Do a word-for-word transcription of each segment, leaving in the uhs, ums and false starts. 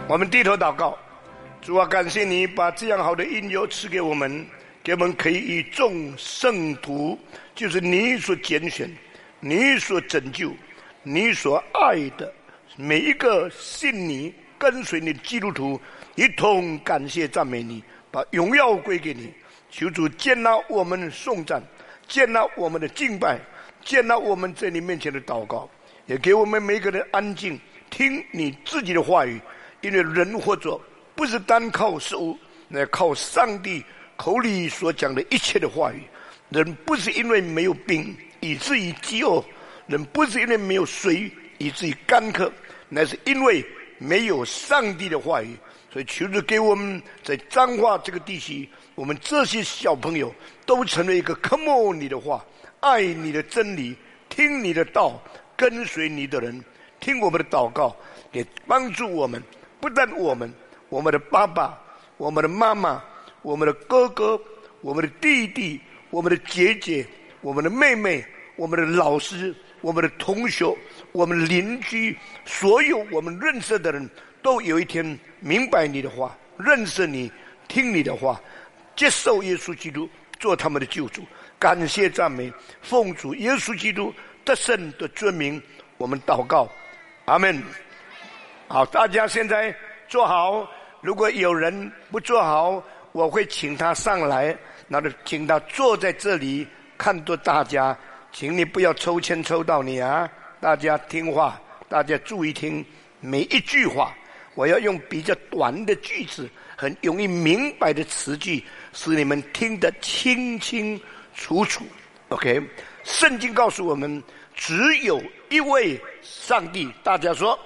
我们低头祷告。主啊，感谢你把这样好的应由赐给我们，给我们可以与众圣徒，就是你所拣选、你所拯救、你所爱的每一个信你跟随你的基督徒一同感谢赞美你，把荣耀归给你。求主接纳我们的颂赞，接纳我们的敬拜，接纳我们在你面前的祷告，也给我们每个人安静听你自己的话语。因为人活着不是单靠食物，乃靠上帝口里所讲的一切的话语。人不是因为没有饼以至于饥饿，人不是因为没有水以至于干渴，乃是因为没有上帝的话语。所以求主给我们在彰化这个地区，我们这些小朋友都成为一个渴慕你的话、爱你的真理、听你的道、跟随你的人。听我们的祷告，也帮助我们，不但我们，我们的爸爸、我们的妈妈、我们的哥哥、我们的弟弟、我们的姐姐、我们的妹妹、我们的老师、我们的同学、我们的邻居，所有我们认识的人都有一天明白你的话，认识你，听你的话，接受耶稣基督做他们的救主。感谢赞美，奉主耶稣基督得胜的尊名，我们祷告，阿们。好，大家现在坐好。如果有人不坐好，我会请他上来，然后请他坐在这里看着大家。请你不要抽签抽到你啊！大家听话，大家注意听每一句话。我要用比较短的句子，很容易明白的词句，使你们听得清清楚楚。 OK， 圣经告诉我们只有一位上帝，大家说，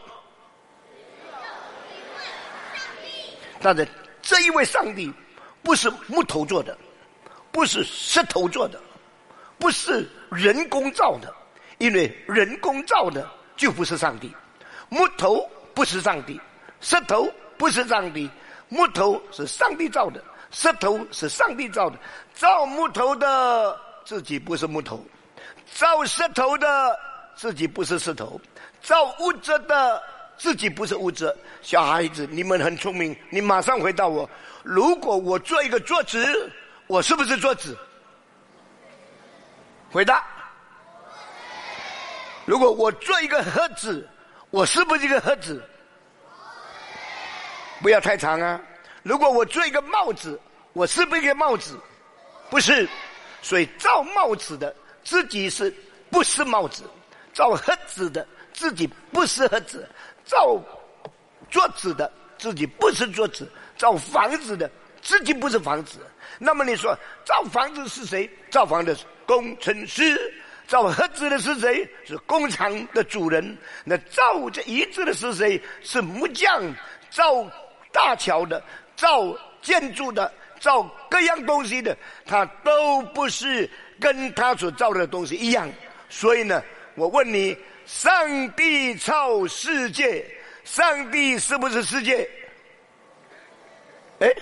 但是这一位上帝不是木头做的，不是石头做的，不是人工造的，因为人工造的就不是上帝。木头不是上帝，石头不是上帝，木头是上帝造的，石头是上帝造的。造木头的自己不是木头，造石头的自己不是石头，造物质的自己不是物质。小孩子，你们很聪明，你马上回答我：如果我做一个桌子，我是不是桌子？回答。如果我做一个盒子，我是不是一个盒子？不要太长啊。如果我做一个帽子，我是不是一个帽子？不是。所以造帽子的自己是不是帽子？造盒子的自己不是盒子，造桌子的自己不是桌子，造房子的自己不是房子。那么你说造房子是谁？造房的是工程师。造盒子的是谁？是工厂的主人。那造这椅子的是谁？是木匠。造大桥的，造建筑的，造各样东西的，他都不是跟他所造的东西一样。所以呢，我问你，上帝造世界，上帝是不是世界？哎，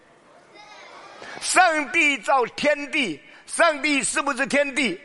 上帝造天地，上帝是不是天地？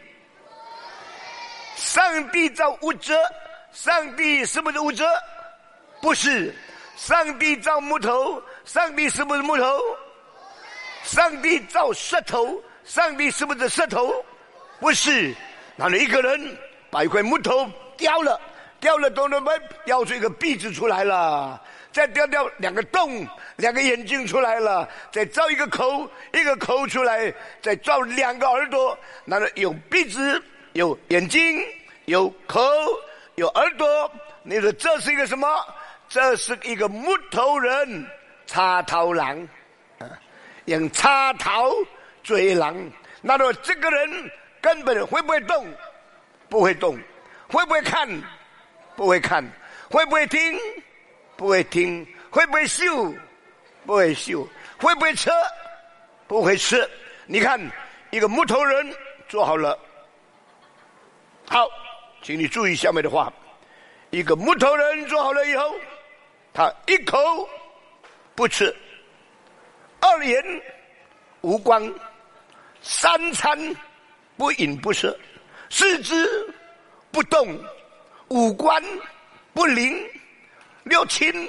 上帝造物质，上帝是不是物质？不是。上帝造木头，上帝是不是木头？上帝造石头，上帝是不是石头？不是。然后一个人把一块木头雕了，雕了都能雕出一个鼻子出来了，再雕雕两个洞，两个眼睛出来了，再造一个口，一个口出来，再造两个耳朵，然后有鼻子，有眼睛，有口，有耳朵。你说这是一个什么？这是一个木头人，插头狼，用插头追狼。那么这个人根本会不会动？不会动。会不会看？不会看。会不会听？不会听。会不会嗅？不会嗅。会不会吃？不会吃。你看，一个木头人做好了。好，请你注意下面的话。一个木头人做好了以后，他一口不吃，二言无光，三餐不饮不食，四肢不动，五官不灵，六亲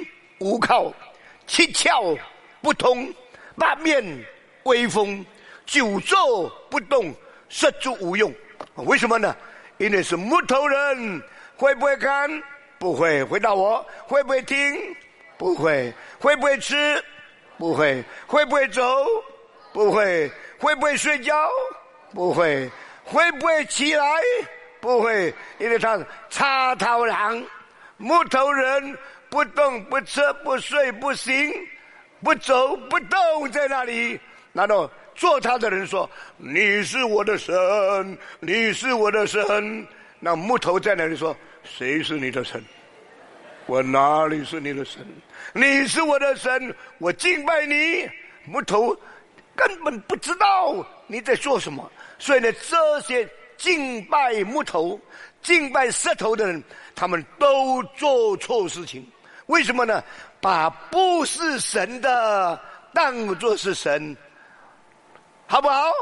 无靠，七窍不通，八面威风，久坐不动，十足无用。为什么呢？因为是木头人。会不会看？不会。回答我，会不会听？不会。会不会吃？不会。会不会走？不会。会不会睡觉？不会。会不会起来？不会。因为他是插头人，木头人，不动不吃不睡不行不走不动，在那里。然后做他的人说：“你是我的神，你是我的神。”那木头在那里说：“谁是你的神？我哪里是你的神？你是我的神，我敬拜你。”木头根本不知道你在做什么，所以呢，这些敬拜木头、敬拜石头的人，他们都做错事情。为什么呢？把不是神的当作是神，好不好？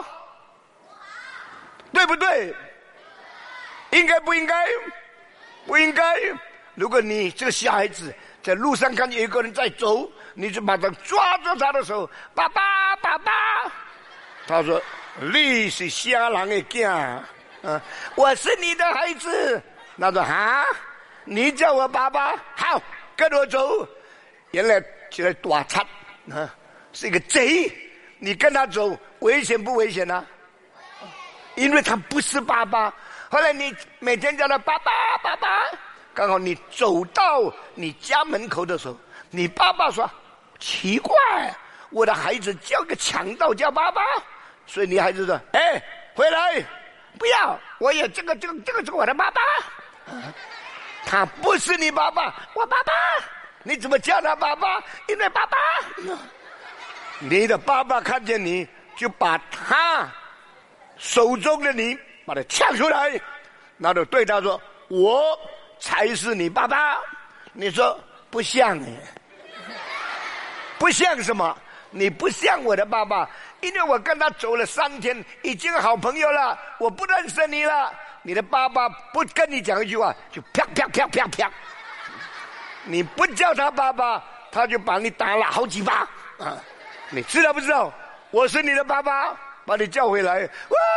对不对？应该不应该？不应该。如果你这个小孩子在路上看见有一个人在走，你就把他抓住他的手，爸爸爸爸。他说：“你是瞎人的囝，啊，我是你的孩子。”他说：“哈，你叫我爸爸，好，跟我走。”原来就来打岔啊，是一个贼。你跟他走，危险不危险啊？因为他不是爸爸。后来你每天叫他爸爸爸爸，刚好你走到你家门口的时候，你爸爸说：“奇怪，我的孩子叫个强盗叫爸爸。”所以你孩子说：“哎，回来，不要，我也这个这个这个是我的爸爸。”他不是你爸爸，我爸爸。你怎么叫他爸爸？因为爸爸。你的爸爸看见你就把他手中的你把他抢出来，然后对他说：“我才是你爸爸。”你说不像哎，不像什么？你不像我的爸爸，因为我跟他走了三天，已经好朋友了，我不认识你了。你的爸爸不跟你讲一句话，就啪啪啪啪啪。你不叫他爸爸，他就把你打了好几巴啊！你知道不知道？我是你的爸爸，把你叫回来。哇！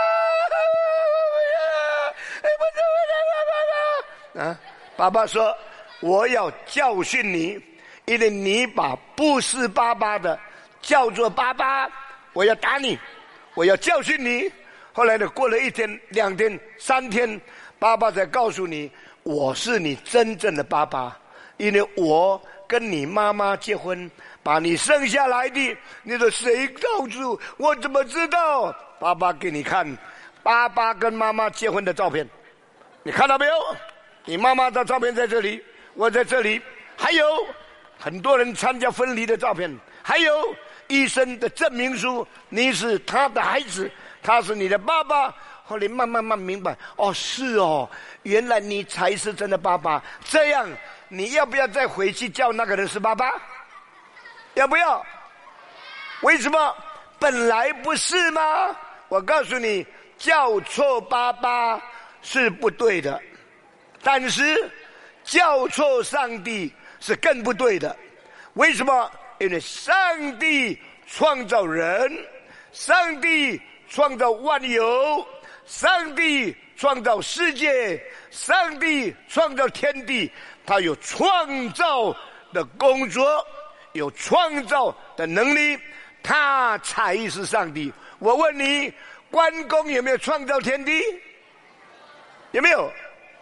啊！爸爸说：“我要教训你，因为你把不是爸爸的叫做爸爸，我要打你，我要教训你。”后来呢，过了一天、两天、三天，爸爸才告诉你，我是你真正的爸爸，因为我跟你妈妈结婚，把你生下来的。你说谁告诉我？怎么知道？爸爸给你看，爸爸跟妈妈结婚的照片，你看到没有？你妈妈的照片在这里，我在这里，还有很多人参加婚礼的照片，还有医生的证明书，你是他的孩子，他是你的爸爸。后来慢慢慢明白，哦，是哦，原来你才是真的爸爸。这样，你要不要再回去叫那个人是爸爸？要不要？为什么？本来不是吗？我告诉你，叫错爸爸是不对的，但是叫错上帝是更不对的。为什么？因为上帝创造人，上帝创造万有，上帝创造世界，上帝创造天地，他有创造的工作，有创造的能力，他才是上帝。我问你，关公有没有创造天地？有没有？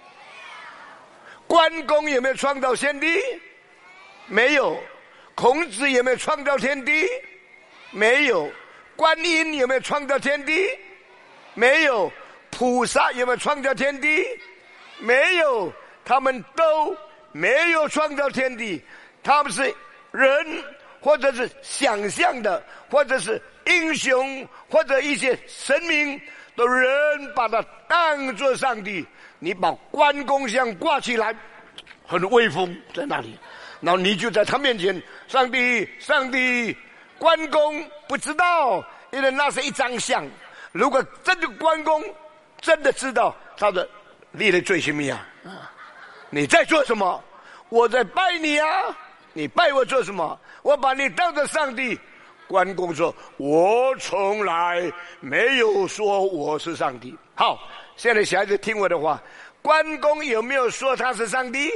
关公有没有创造天地？没有。孔子有没有创造天地？没有。观音有没有创造天地？没有。菩萨有没有创造天地？没有。他们都没有创造天地，他们是人，或者是想象的，或者是英雄，或者一些神明的人把它当作上帝。你把关公像挂起来，很威风在那里，然后你就在他面前，上帝，上帝。关公不知道，因为那是一张像。如果真的关公真的知道，他说：“你的罪什么呀？你在做什么？我在拜你啊！ 你拜我做什么？我把你当作上帝。关公说：我从来没有说我是上帝。好，现在小孩子听我的话，关公有没有说他是上帝？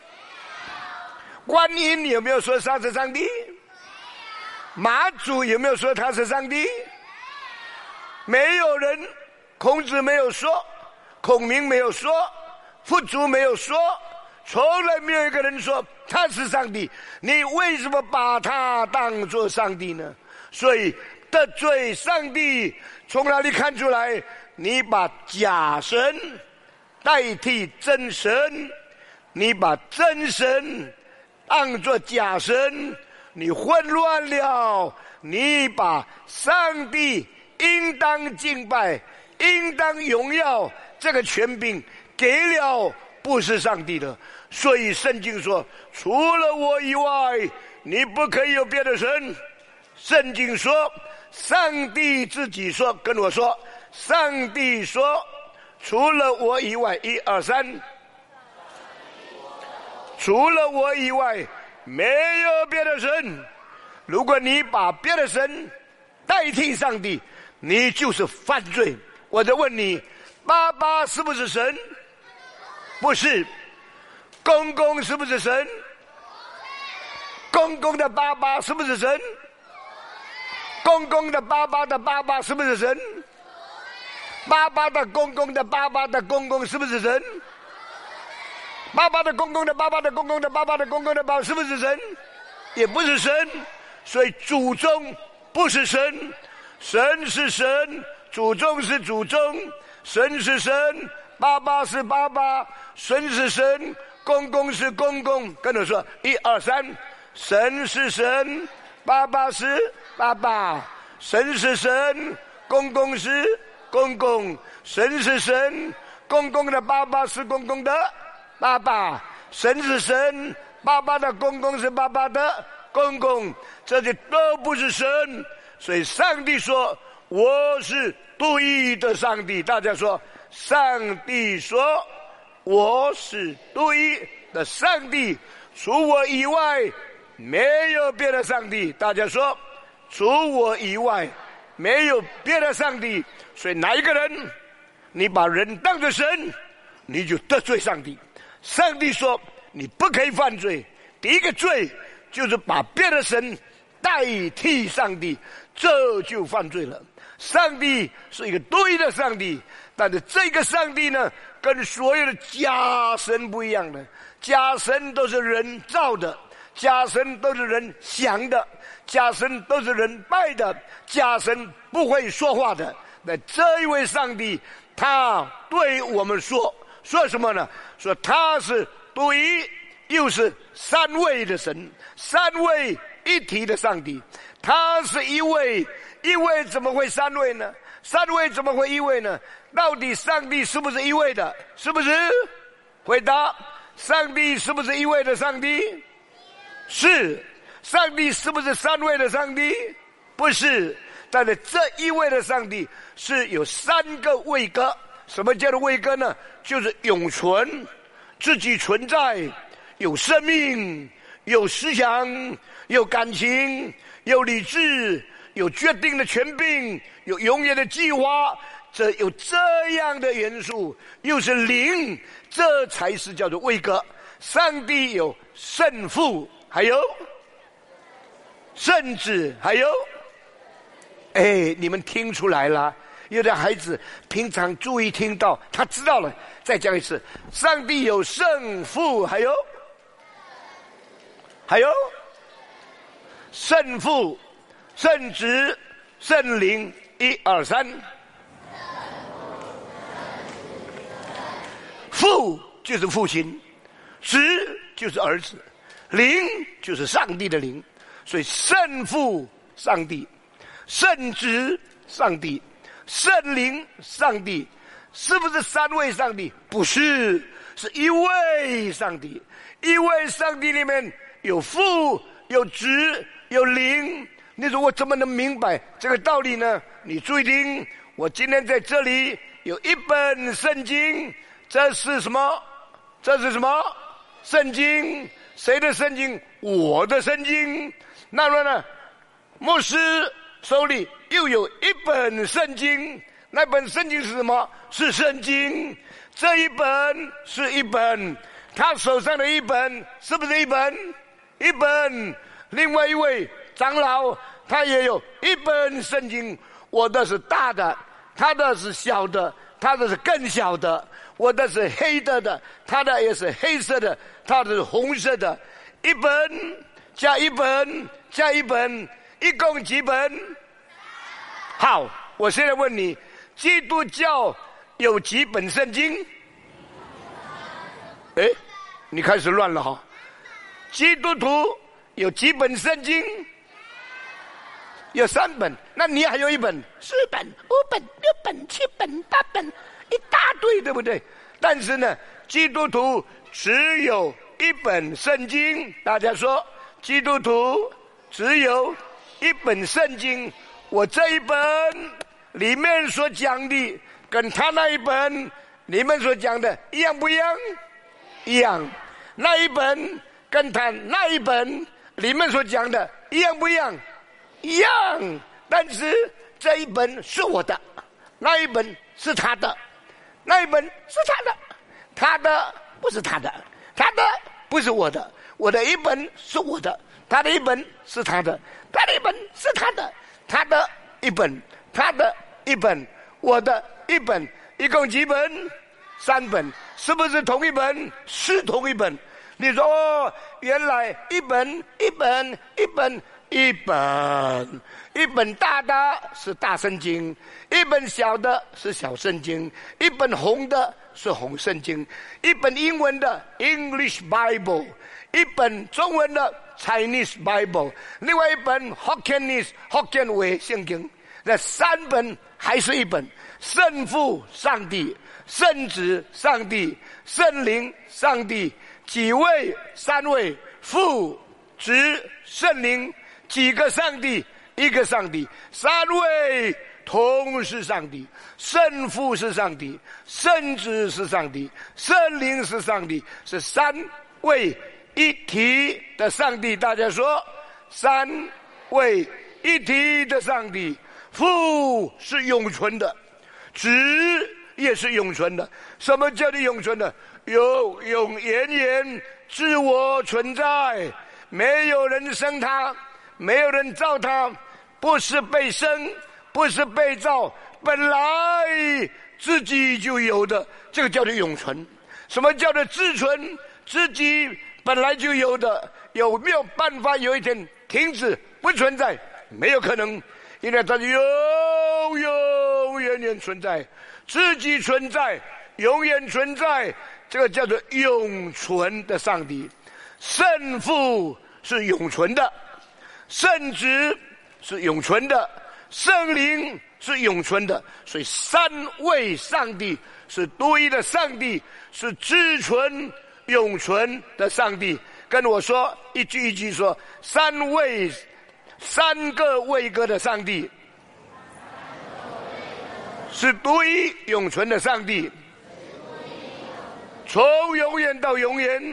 观音有没有说他是上帝？马祖有没有说他是上帝？没有人，孔子没有说，孔明没有说，佛祖没有说，从来没有一个人说他是上帝。你为什么把他当作上帝呢？所以得罪上帝从哪里看出来？你把假神代替真神，你把真神当作假神，你混乱了。你把上帝应当敬拜、应当荣耀这个权柄给了不是上帝的。所以圣经说，除了我以外你不可以有别的神。圣经说，上帝自己说，跟我说，上帝说除了我以外，一二三，除了我以外没有别的神。如果你把别的神代替上帝，你就是犯罪。我在问你，爸爸是不是神？不是。公公是不是神？公公的爸爸是不是神？公公的爸爸的爸爸是不是神？爸爸的公公的爸爸的公公是不是神？爸爸的公公的爸爸的公公的爸爸的公公的爸爸是不是神？也不是神。所以祖宗不是神，神是神，祖宗是祖宗，神是神，爸爸是爸爸，神是神，公公是公公。跟着说，一二三，神是神，爸爸是爸爸，神是神，公公是公公，神是神，公公的爸爸是公公的爸爸，神是神，爸爸的公公是爸爸的公公，这些都不是神。所以上帝说我是独一的上帝。大家说，上帝说我是独一的上帝，除我以外没有别的上帝。大家说，除我以外没有别的上帝。所以哪一个人你把人当作神，你就得罪上帝。上帝说你不可以犯罪，第一个罪就是把别的神代替上帝，这就犯罪了。上帝是一个独一的上帝，但是这个上帝呢，跟所有的假神不一样的。假神都是人造的，假神都是人想的，假神都是人拜的，假神不会说话的。那这一位上帝，他对我们说说什么呢？说他是独一，又是三位的神，三位一体的上帝。他是一位，一位怎么会三位呢？三位怎么会一位呢？到底上帝是不是一位的？是不是？回答，上帝是不是一位的上帝？是。上帝是不是三位的上帝？不是。但是这一位的上帝是有三个位格。什么叫做位格呢？就是永存，自己存在，有生命，有思想，有感情，有理智，有决定的权柄，有永远的计划。这有这样的元素，又是灵，这才是叫做位格。上帝有圣父，还有圣子，还有，哎，你们听出来了？有的孩子平常注意听到，他知道了。再讲一次，上帝有圣父，还有还有圣父、圣子、圣灵。一二三，父就是父亲，子就是儿子，灵就是上帝的灵。所以圣父上帝，圣子上帝，圣灵上帝。是不是三位上帝？不是，是一位上帝。一位上帝里面有父，有子，有灵。你说我怎么能明白这个道理呢？你注意听，我今天在这里有一本圣经，这是什么？这是什么？圣经。谁的圣经？ 我的圣经。那么呢，牧师手里又有一本圣经，那本圣经是什么？是圣经。这一本是一本，他手上的一本是不是一本？一本。另外一位长老他也有一本圣经，我的是大的，他的是小的，他的是更小的，我的是黑的的，他的也是黑色的，他的是红色的。一本加一本加一本，一共几本？好，我现在问你，基督教有几本圣经？哎，你开始乱了哈！基督徒有几本圣经？有三本。那你还有一本？四本、五本、六本、七本、八本，一大堆，对不对？但是呢，基督徒只有一本圣经。大家说，基督徒只有一本圣经。我这一本里面所讲的，跟他那一本里面所讲的一样不一样？一样。那一本跟他那一本里面所讲的一样不一样？一样。但是这一本是我的，那一本是他的，那一本是他的，他的不是他的，他的不是我的，我的一本是我的，他的一本是他的，他的一本是他的，他的一本，他的一本，我的一本，一共几本？三本。是不是同一本？是同一本。你说哦，原来一本一本一本一本一本大的是大圣经，一本小的是小圣经，一本红的是红圣经，一本英文的 English Bible， 一本中文的 Chinese Bible， 另外一本 Hokkienese 福建话圣经。那三本还是一本。圣父上帝，圣子上帝，圣灵上帝。几位？三位。父子圣灵。几个上帝？一个上帝。三位同是上帝。圣父是上帝，圣子是上帝，圣灵是上帝，是三位一体的上帝。大家说，三位一体的上帝。父是永存的，子也是永存的。什么叫做永存的？有永远远自我存在，没有人生他，没有人造他，不是被生，不是被造，本来自己就有的，这个叫做永存。什么叫做自存？自己本来就有的，有没有办法有一天停止不存在？没有可能，因为它是永永远远存在，自己存在，永远存在，这个叫做永存的上帝。圣父是永存的，圣子是永存的，圣灵是永存的。所以三位上帝是独一的上帝，是自存永存的上帝。跟我说一句一句说，三位三个位格的上帝是独一永存的上帝，从永远到永远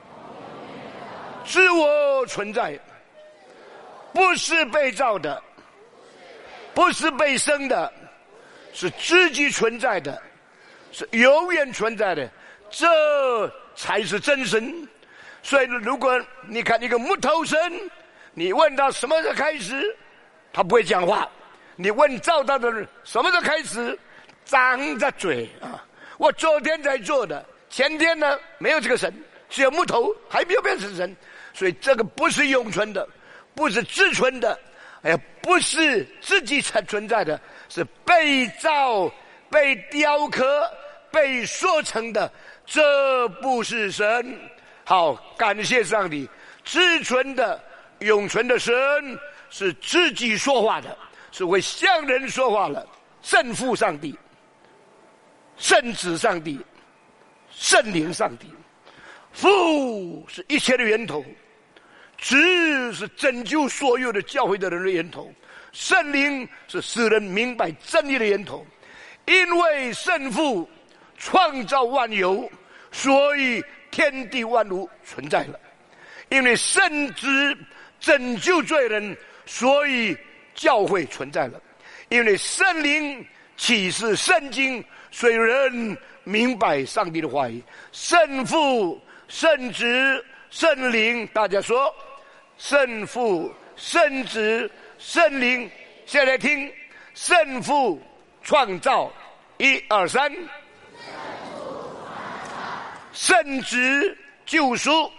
自我存在，不是被造的，不是被生的，是自己存在的，是永远存在的，这才是真神。所以如果你看一个木头神，你问他什么时候开始，他不会讲话。你问造他的人什么时候开始，张着嘴啊！我昨天才做的，前天呢没有这个神，只有木头，还没有变成神。所以这个不是永存的，不是自存的，哎呀，不是自己才存在的，是被造、被雕刻、被塑成的，这不是神。好，感谢上帝，自存的、永存的神是自己说话的，是会向人说话的。圣父上帝、圣子上帝、圣灵上帝。父是一切的源头，子是拯救所有的教会的人的源头，圣灵是使人明白真理的源头。因为圣父创造万有，所以天地万物存在了。 因为圣子拯救罪人，所以教会存在了。因为圣灵启示圣经，所以人明白上帝的话语。圣父、圣子、圣灵，大家说，圣父、圣子、圣灵。现在听，圣父创造，一二三；圣子救赎，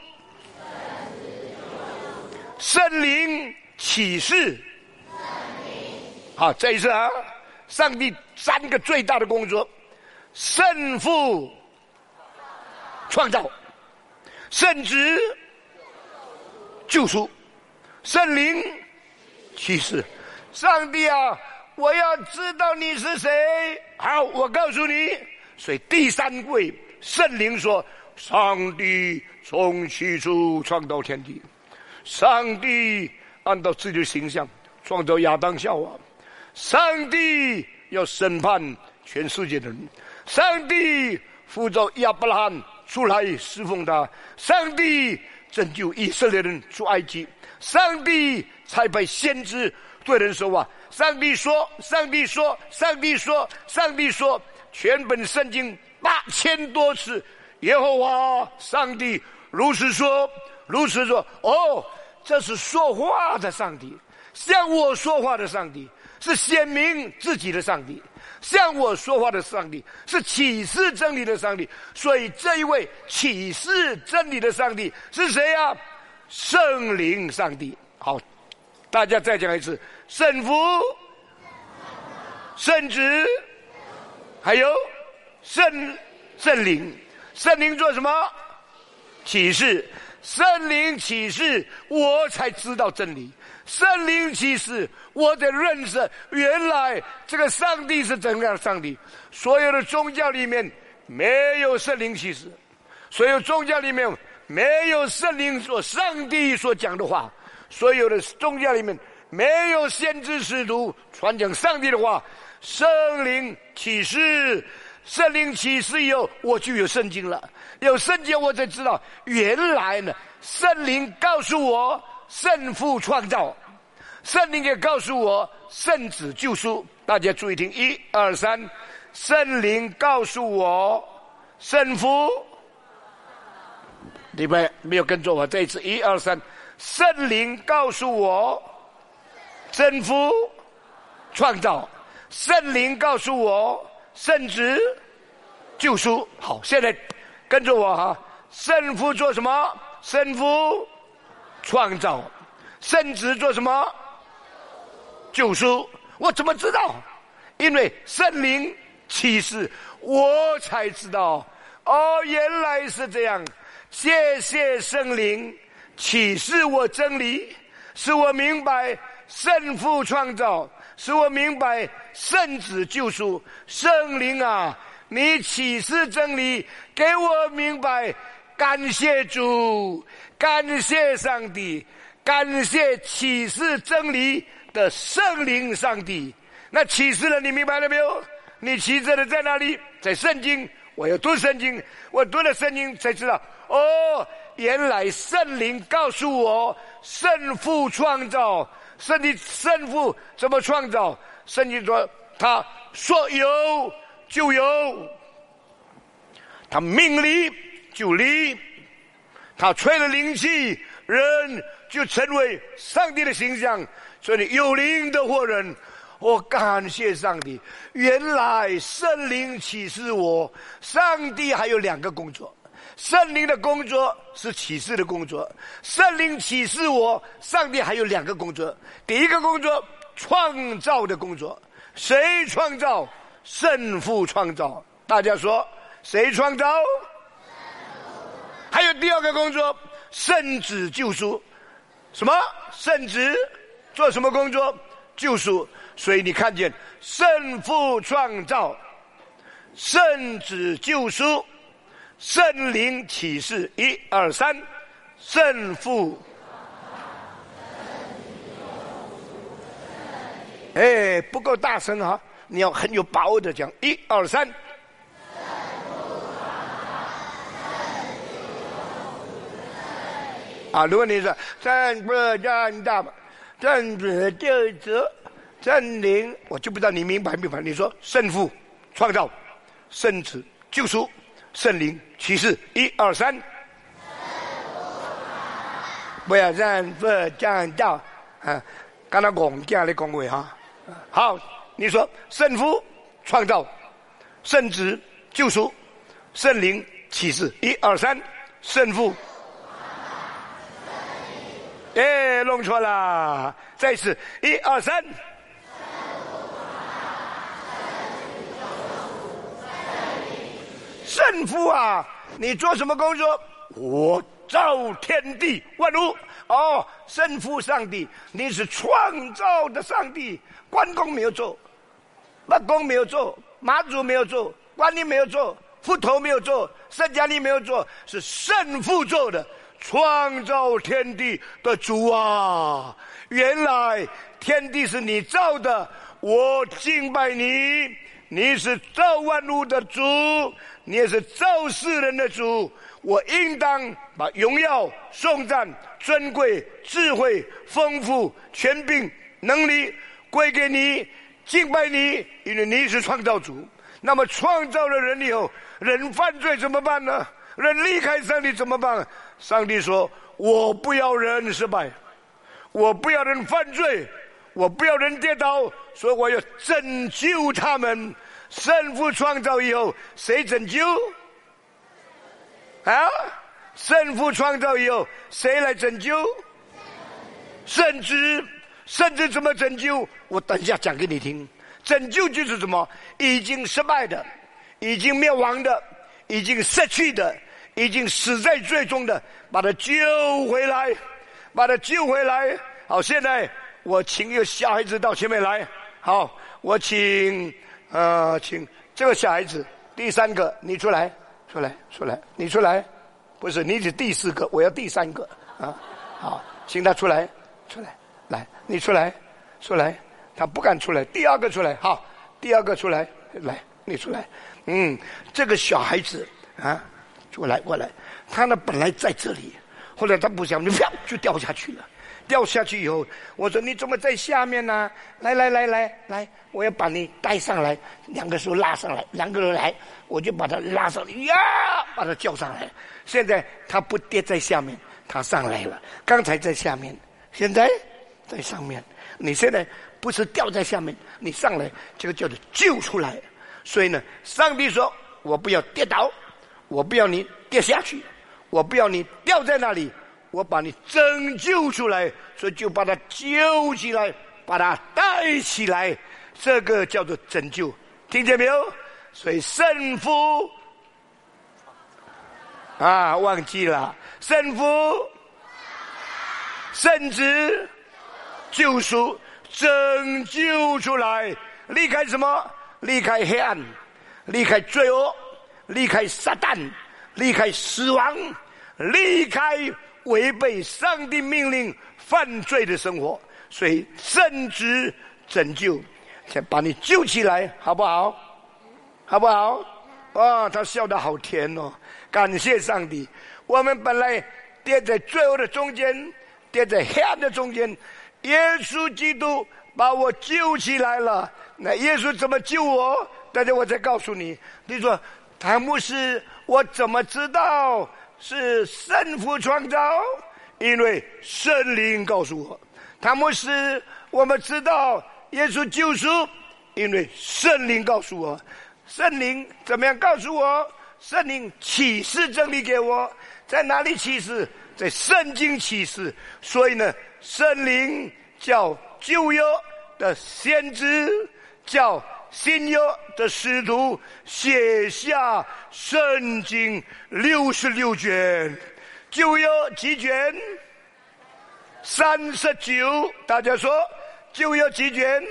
圣灵启示。好，这一次啊，上帝三个最大的工作：圣父创造，圣子救赎，圣灵启示。上帝啊，我要知道你是谁。好，我告诉你。所以第三位圣灵说，上帝从起初创造天地，上帝按照自己的形象创造亚当夏娃，上帝要审判全世界的人，上帝呼召亚伯拉罕出来侍奉他，上帝拯救以色列人出埃及，上帝差派先知对人说话，上帝说，上帝说，上帝说，上帝说，全本圣经八千多次，耶和华上帝如此说，如此说。哦，这是说话的上帝，向我说话的上帝，是显明自己的上帝，向我说话的上帝，是启示真理的上帝。所以这一位启示真理的上帝是谁啊？圣灵上帝。好，大家再讲一次，圣父、圣子，还有圣圣灵。圣灵做什么？启示。圣灵启示，我才知道真理。圣灵启示，我得认识原来这个上帝是怎样的上帝。所有的宗教里面没有圣灵启示，所有宗教里面没有圣灵所上帝所讲的话，所有的宗教里面没有先知使徒传讲上帝的话。圣灵启示，圣灵启示以后，我就有圣经了。有圣经，我才知道原来呢，圣灵告诉我圣父创造，圣灵也告诉我圣子救赎。大家注意听，一二三，圣灵告诉我圣父，你们没有跟着我这一次，一二三，圣灵告诉我圣父创造，圣灵告诉我圣子救赎。好，现在跟着我哈，圣父做什么？圣父创造，圣子做什么？救赎。我怎么知道？因为圣灵启示，我才知道。哦，原来是这样。谢谢圣灵启示我真理，使我明白圣父创造，使我明白圣子救赎。圣灵啊，你启示真理给我明白，感谢主，感谢上帝，感谢启示真理的圣灵上帝。那启示了，你明白了没有？你启示的在哪里？在圣经。我要读圣经，我读了圣经才知道，哦，原来圣灵告诉我圣父创造。圣经圣父怎么创造？圣经说他说有就有，他命立就立，他吹了灵气，人就成为上帝的形象。所以有灵的活人，我感谢上帝，原来圣灵启示我，上帝还有两个工作。圣灵的工作是启示的工作，圣灵启示我，上帝还有两个工作。第一个工作，创造的工作。谁创造？圣父创造。大家说，谁创造？还有第二个工作，圣子救赎。什么？圣子做什么工作？救赎。所以你看见圣父创造，圣子救赎，圣灵启示，一二三，圣父。哎，不够大声啊！你要很有把握的讲，一二三。 啊，如果你说圣父真大正子救主圣灵，我就不知道你明白不明白。你说圣父创造，圣子救赎，圣灵启示，一二三。不要圣父真大啊，刚才讲讲的讲话哈。好，你说圣父创造，圣子救赎，圣灵启示，一二三，圣父。哎，弄错了，再一次，一二三。圣父啊，你做什么工作？我造天地万物。哦，圣父上帝，你是创造的上帝。关公没有做，八公没有做，妈祖没有做，观音没有做，佛陀没有做，释迦牟尼没有做，是圣父做的。创造天地的主啊，原来天地是你造的，我敬拜你，你是造万物的主，你也是造世人的主，我应当把荣耀、颂赞、尊贵、智慧、丰富、权柄、能力归给你，敬拜你，因为你是创造主。那么创造了人以后，人犯罪怎么办呢？人离开上帝怎么办？上帝说，我不要人失败，我不要人犯罪，我不要人跌倒，所以我要拯救他们。圣父创造以后，谁拯救啊？圣父创造以后，谁来拯救？圣子。圣子怎么拯救？我等一下讲给你听。拯救就是什么？已经失败的，已经灭亡的，已经失去的，已经死在罪中的，把他救回来，把他救回来。好，现在我请一个小孩子到前面来。好，我请呃，请这个小孩子，第三个，你出来，出来，出来，你出来。不是，你是第四个，我要第三个啊。好，请他出来，出来，来，你出来，出来。他不敢出来，第二个出来，好，第二个出来，来，你出来。嗯，这个小孩子啊，过来过来，他呢本来在这里，后来他不想，就啪就掉下去了。掉下去以后，我说你怎么在下面呢、啊？来来来来来，我要把你带上来，两个手拉上来，两个人来，我就把他拉上来，呀，把他叫上来。现在他不跌在下面，他上来了。刚才在下面，现在在上面。你现在不是掉在下面，你上来，这个叫做救出来。所以呢，上帝说，我不要跌倒，我不要你跌下去，我不要你掉在那里，我把你拯救出来，所以就把他救起来，把他带起来，这个叫做拯救，听见没有？所以圣父啊，忘记了，圣父、圣子、救赎、拯救出来，离开什么？离开黑暗，离开罪恶，离开撒旦，离开死亡，离开违背上帝命令犯罪的生活。所以圣子拯救，先把你救起来，好不好？好不好？啊、哦，他笑得好甜哦！感谢上帝，我们本来跌在罪恶的中间，跌在黑暗的中间，耶稣基督把我救起来了。那耶稣怎么救我？大家我再告诉你。你说谭牧师，我怎么知道是圣父创造？因为圣灵告诉我。谭牧师，我们知道耶稣救赎，因为圣灵告诉我。圣灵怎么样告诉我？圣灵启示真理给我，在哪里启示？在圣经启示。所以呢，圣灵叫旧约的先知，叫新约的使徒写下圣经六十六卷。旧约几卷？三十九。大家说，旧约几卷？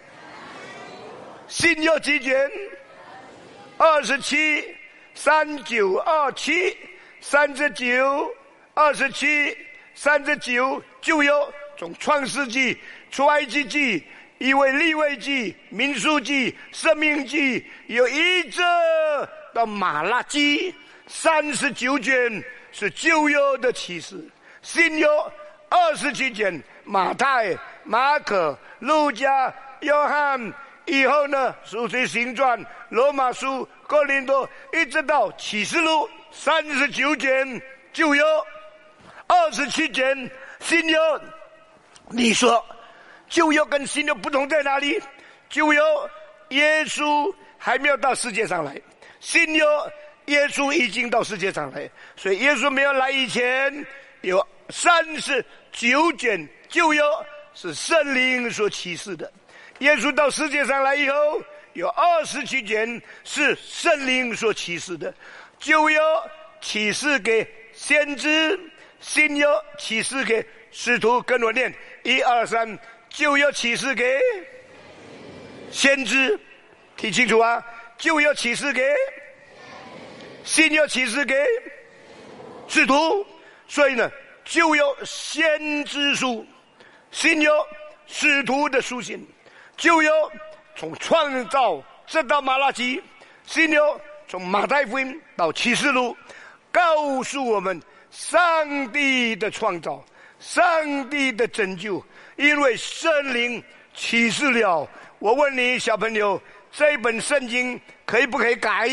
新约几卷？二十七。三九二七，三十九，二十七，三十九。旧约从创世纪、出埃及记，一位利未记、民数记、申命记，有一直到马拉基，三十九卷是旧约的启示。 新约二十七卷，马太、马可、路加、约翰，以后呢，属水行传、罗马书、哥林多，一直到启示录三十九卷，旧约二十七卷，新约。你说旧约跟新约不同在哪里？旧约耶稣还没有到世界上来，新约耶稣已经到世界上来，所以耶稣没有来以前，有三十九卷旧约是圣灵所启示的。耶稣到世界上来以后，有二十七卷是圣灵所启示的。旧约启示给先知，新约启示给使徒。跟我念一二三，旧约启示给先知，听清楚啊！旧约启示给，新约启示给使徒。所以呢，旧约先知书，新约使徒的书信。旧约从创造直到马拉基，新约从马太福音到启示录，告诉我们上帝的创造，上帝的拯救，因为圣灵启示了。我问你小朋友，这本圣经可以不可以改？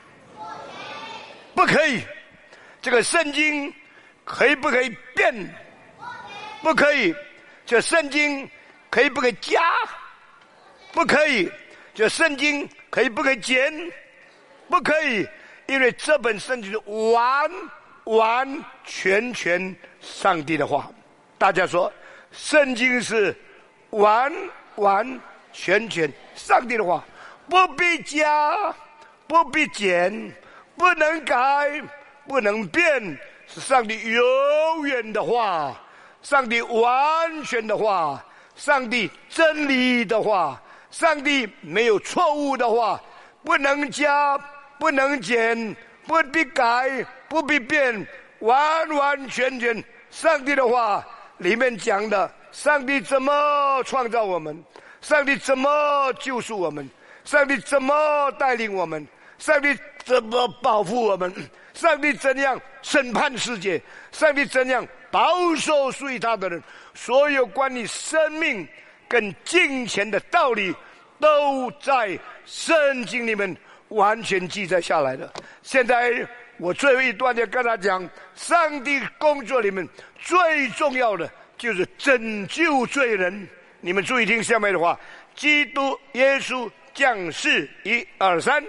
不可以。这个圣经可以不可以变？不可以。这圣经可以不可以加？不可以。这圣经可以不可以减？不可以。因为这本圣经是完完全全上帝的话。大家说，圣经是完完全全上帝的话，不必加，不必减，不能改，不能变，是上帝永远的话，上帝完全的话，上帝真理的话，上帝没有错误的话，不能加，不能减，不必改，不必变，完完全全上帝的话。里面讲的上帝怎么创造我们，上帝怎么救赎我们，上帝怎么带领我们，上帝怎么保护我们，上帝怎样审判世界，上帝怎样保守属于他的人，所有关于生命跟金钱的道理都在圣经里面完全记载下来了。现在我最后一段就跟他讲，上帝工作里面最重要的就是拯救罪人。你们注意听下面的话，基督耶稣降世，一二三，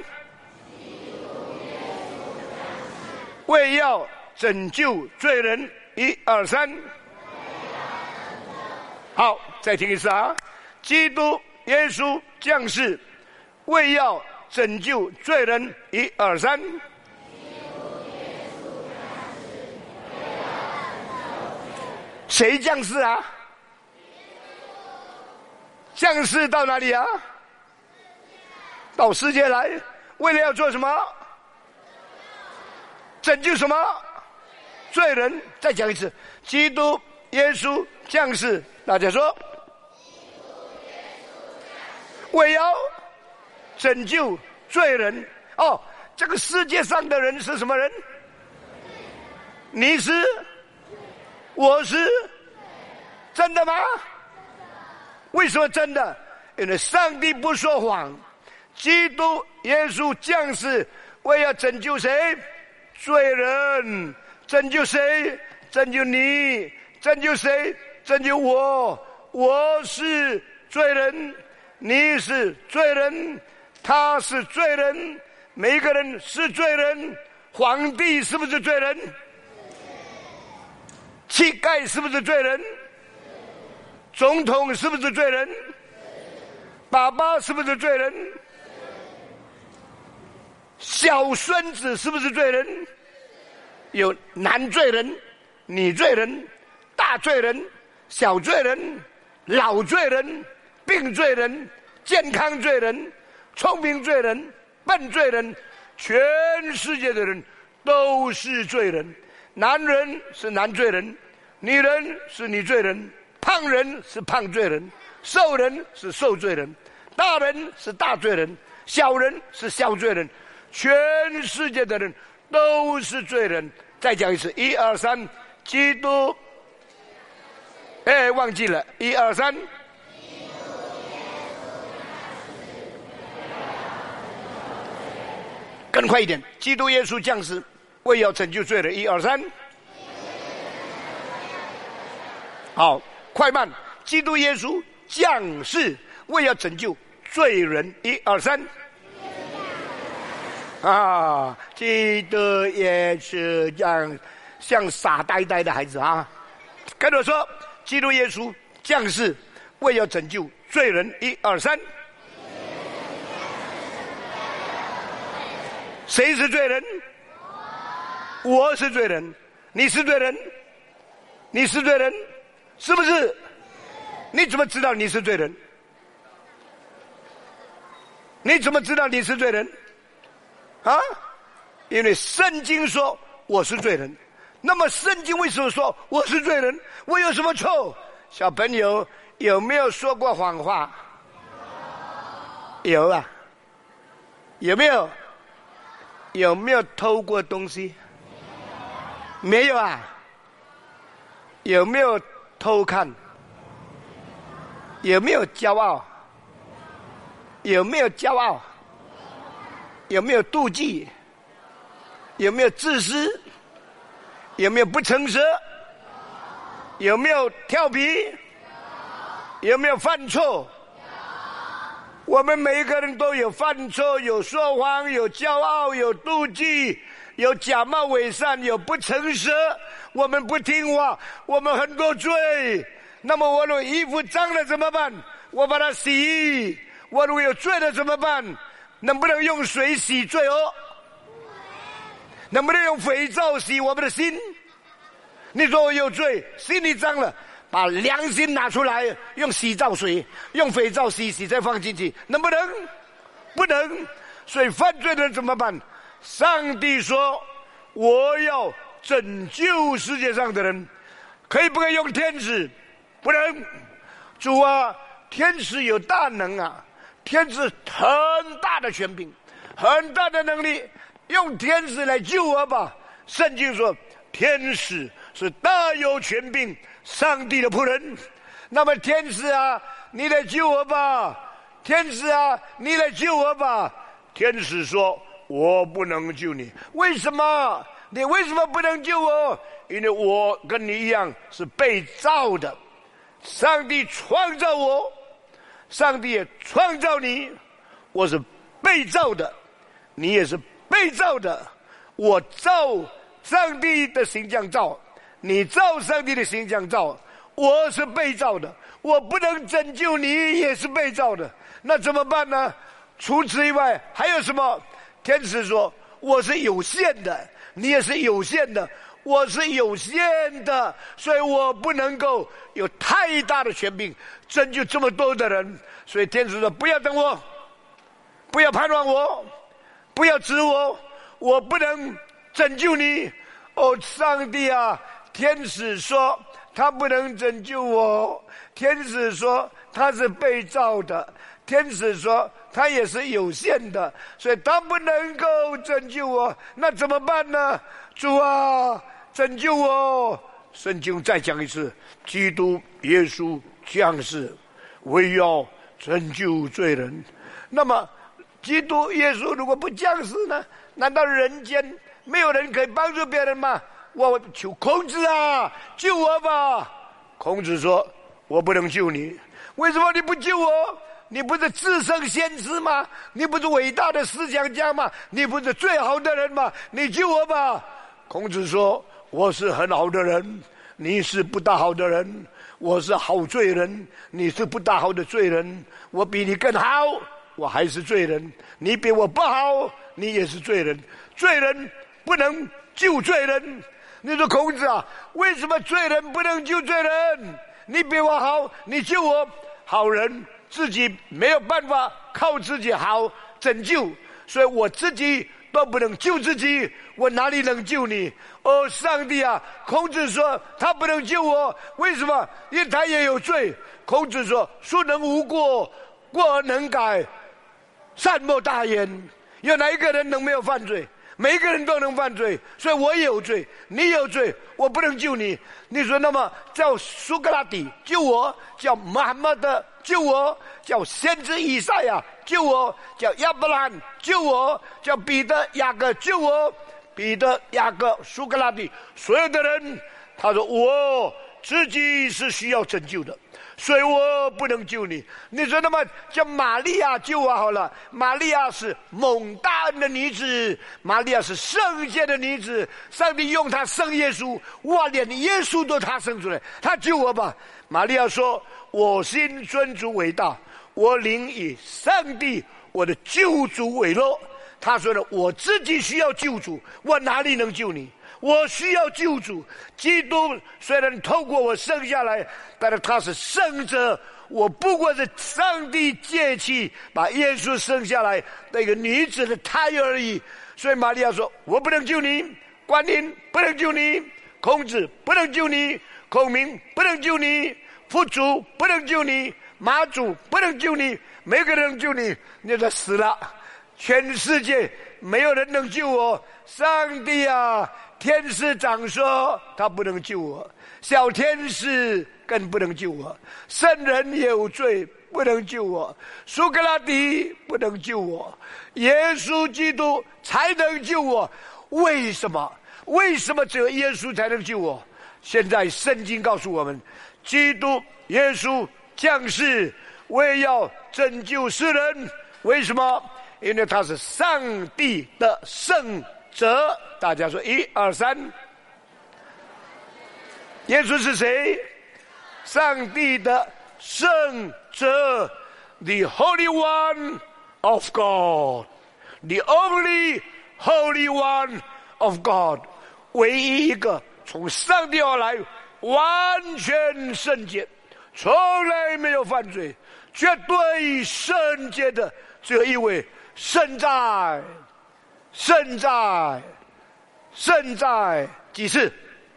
为要拯救罪人，一二三。好，再听一次啊！基督耶稣降世，为要拯救罪人，一二三。谁降世啊？降世到哪里啊？到世界来，为了要做什么？拯救什么？罪人。再讲一次，基督耶稣降世，大家说，为要拯救罪人。哦，这个世界上的人是什么人？你是，我是，真的吗？为什么真的？因为上帝不说谎。基督耶稣降世，为要拯救谁？罪人。拯救谁？拯救你。拯救谁？拯救我。我是罪人，你是罪人，他是罪人，每个人是罪人。皇帝是不是罪人？乞丐是不是罪人？总统是不是罪人？爸爸是不是罪人？小孙子是不是罪人？有男罪人、女罪人、大罪人、小罪人、老罪人、病罪人、健康罪人、聪明罪人、笨罪人，全世界的人都是罪人。男人是男罪人，女人是女罪人，胖人是胖罪人，瘦人是瘦罪人，大人是大罪人，小人是小罪人，全世界的人都是罪人。再讲一次，一二三，基督哎，忘记了，一二三。更快一点，基督耶稣降世，为要拯救罪人。一二三。好，快慢，基督耶稣降世，为要拯救罪人。一二三。啊，基督耶稣降，像傻呆呆的孩子啊！跟我说，基督耶稣降世，为要拯救罪人。一二三。谁是罪人？我是罪人。你是罪人？你是罪人？是不是？你怎么知道你是罪人？你怎么知道你是罪人？啊？因为圣经说我是罪人。那么圣经为什么说我是罪人？我有什么错？小朋友有没有说过谎话？有啊。有没有？有没有偷过东西？没有啊。有没有偷看？有没有骄傲？有没有骄傲？有没有妒忌？有没有自私？有没有不诚实？有没有调皮？有没有犯错？我们每一个人都有犯错，有说谎，有骄傲，有妒忌，有假冒伪善，有不诚实。我们不听话，我们很多罪。那么我的衣服脏了怎么办？我把它洗。我如果有罪了怎么办？能不能用水洗罪哦？能不能用肥皂洗我们的心？你说我有罪，心里脏了，把良心拿出来，用洗澡水，用肥皂洗洗再放进去，能不能？不能。所以犯罪的人怎么办？上帝说我要拯救世界上的人，可以不可以用天使？不能。主啊，天使有大能啊，天使很大的权柄，很大的能力，用天使来救我吧。圣经说天使是大有权柄，上帝的仆人。那么天使啊，你来救我吧。天使啊，你来救我吧。天使说我不能救你。为什么？你为什么不能救我？因为我跟你一样是被造的。上帝创造我，上帝也创造你。我是被造的，你也是被造的。我造上帝的形象造，你造上帝的形象造。我是被造的，我不能拯救你，也是被造的。那怎么办呢？除此以外还有什么？天使说我是有限的，你也是有限的。我是有限的，所以我不能够有太大的权柄拯救这么多的人。所以天使说不要等我，不要盼望我，不要指我，我不能拯救你。哦，上帝啊，天使说他不能拯救我，天使说他是被造的，天使说他也是有限的，所以他不能够拯救我。那怎么办呢？主啊，拯救我！圣经再讲一次，基督耶稣降世，为要拯救罪人。那么基督耶稣如果不降世呢？难道人间没有人可以帮助别人吗？我求孔子啊，救我吧！孔子说我不能救你。为什么你不救我？你不是至圣先知吗？你不是伟大的思想家吗？你不是最好的人吗？你救我吧！孔子说我是很好的人，你是不大好的人。我是好罪人，你是不大好的罪人。我比你更好，我还是罪人。你比我不好，你也是罪人。罪人不能救罪人。你说孔子啊，为什么罪人不能救罪人？你比我好，你救我。好人自己没有办法靠自己好拯救，所以我自己都不能救自己，我哪里能救你？哦，上帝啊！孔子说他不能救我，为什么？因为他也有罪。孔子说孰能无过，过而能改，善莫大焉。有哪一个人能没有犯罪？ 每个人都能犯罪，所以我有罪，你有罪，我不能救你。你说那么叫苏格拉底救我，叫穆罕默德救我，叫先知以赛亚救我，叫亚伯拉罕救我，叫彼得雅各救我。彼得雅各苏格拉底所有的人，他说我自己是需要拯救的，所以我不能救你。你说那么叫玛利亚救我好了，玛利亚是蒙大恩的女子，玛利亚是圣洁的女子，上帝用她生耶稣，哇，连耶稣都她生出来，她救我吧。玛利亚说，我心尊主伟大，我灵以上帝我的救主为乐。他说了，我自己需要救主，我哪里能救你？我需要救主。基督虽然透过我生下来，但是他是圣者，我不过是上帝借气把耶稣生下来的一个女子的胎而已。所以玛利亚说，我不能救你，观音不能救你，孔子不能救你，孔明不能救你，佛祖不能救你，妈祖不能救你，没个人能救你，你就死了。全世界没有人能救我，上帝啊，天使长说他不能救我，小天使更不能救我，圣人有罪不能救我，苏格拉底不能救我，耶稣基督才能救我。为什么？为什么只有耶稣才能救我？现在圣经告诉我们，基督耶稣降世为要拯救世人。为什么？因为他是上帝的圣者。大家说一二三，耶稣是谁？上帝的圣者， The Holy One of God, The only Holy One of God， 唯一一个从上帝而来，完全圣洁，从来没有犯罪，绝对圣洁的，只有一位。圣在，圣在，圣在几次？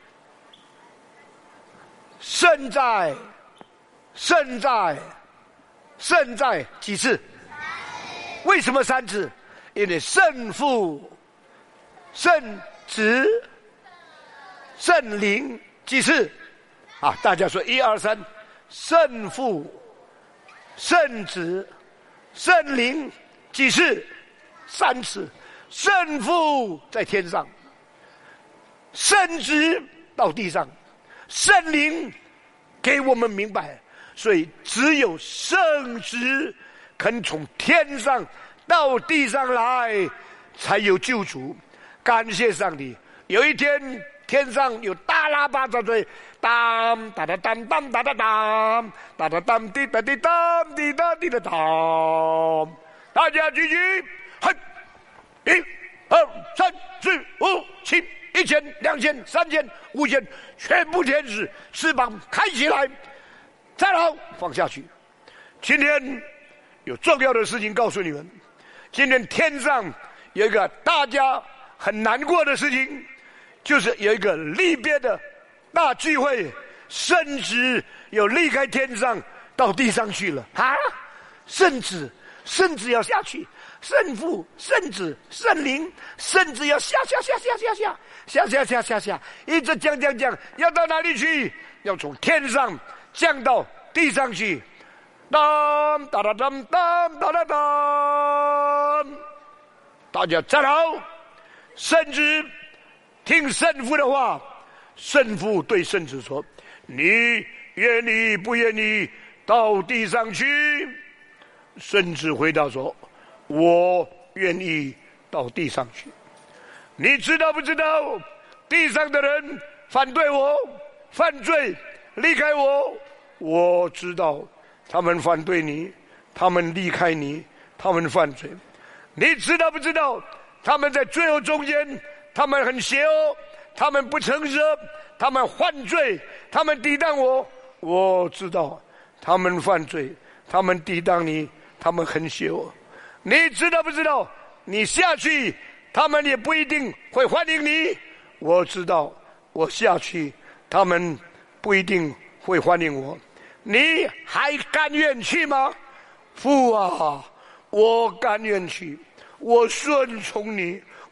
圣在，圣在，圣在几次？为什么三次？因为圣父、圣子、圣灵几次？啊，大家说一二三，圣父、圣子、圣灵。几次？三次。圣父在天上，圣子到地上，圣灵给我们明白，所以只有圣子肯从天上到地上来，才有救主。感谢上帝！有一天天上有大喇叭在吹，当哒哒当当哒哒当，哒哒当滴哒滴当滴哒滴哒当。大家举举，嘿，一、二、三、四、五、七，一千、两千、三千、五千，全部天使翅膀开起来，站好，放下去。今天有重要的事情告诉你们。今天天上有一个大家很难过的事情，就是有一个离别的大聚会，圣子有离开天上到地上去了啊！圣子。圣子要下去，圣父、圣子、圣灵，圣子要下下下下下下下下下下下，一直降降降，要到哪里去？要从天上降到地上去。当当当当当当当当，大家站好，圣子听圣父的话，圣父对圣子说：“你愿意不愿意到地上去？”圣子回答说：“我愿意到地上去。”你知道不知道？地上的人反对我，犯罪，离开我。我知道，他们反对你，他们离开你，他们犯罪。你知道不知道？他们在罪恶中间，他们很邪恶，他们不诚实，他们犯罪，他们抵挡我。我知道，他们犯罪，他们抵挡你。他们很邪恶，你知道不知道？你下去，他们也不一定会欢迎你。我知道，我下去，他们不一定会欢迎我。你还甘愿去吗？父啊，我甘愿去，我顺从你，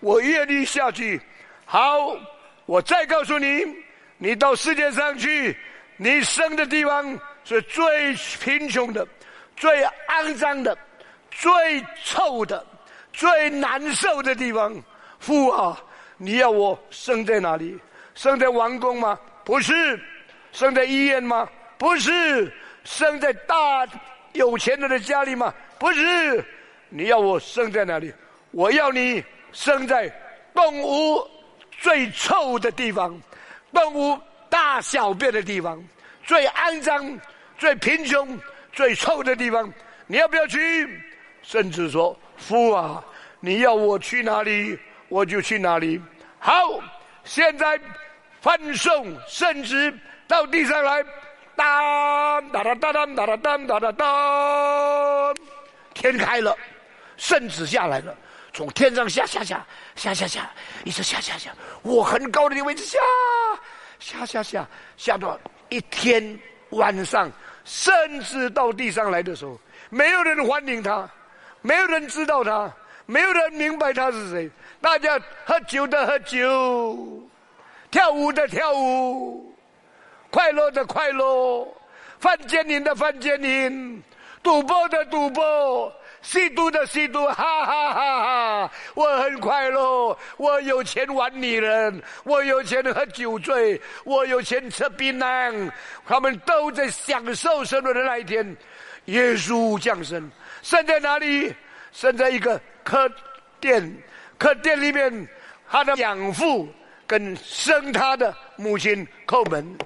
我愿意下去。好，我再告诉你，你到世界上去，你生的地方是最贫穷的，最肮脏的，最臭的，最难受的地方。父啊，你要我生在哪里？生在王宫吗？不是。生在医院吗？不是。生在大有钱人的家里吗？不是。你要我生在哪里？我要你生在动物最臭的地方，动物大小便的地方，最肮脏、最贫穷、最臭的地方。你要不要去？甚至说，父啊，你要我去哪里，我就去哪里。好，现在翻送圣旨到地上来，当哒哒哒哒哒哒哒哒哒哒，天开了，圣旨下来了，从天上下下下下下下，一直下下下，我很高的位置下下下下下到一天晚上，圣旨到地上来的时候，没有人欢迎他，没有人知道他，没有人明白他是谁。大家喝酒的喝酒，跳舞的跳舞，快乐的快乐，犯奸淫的犯奸淫，赌博的赌博，吸毒的吸毒，哈哈哈哈！我很快乐，我有钱玩女人，我有钱喝酒醉，我有钱吃槟榔，他们都在享受生活的那一天。耶稣降生，生在哪里？生在一个客店，客店里面，他的养父跟生他的母亲叩门。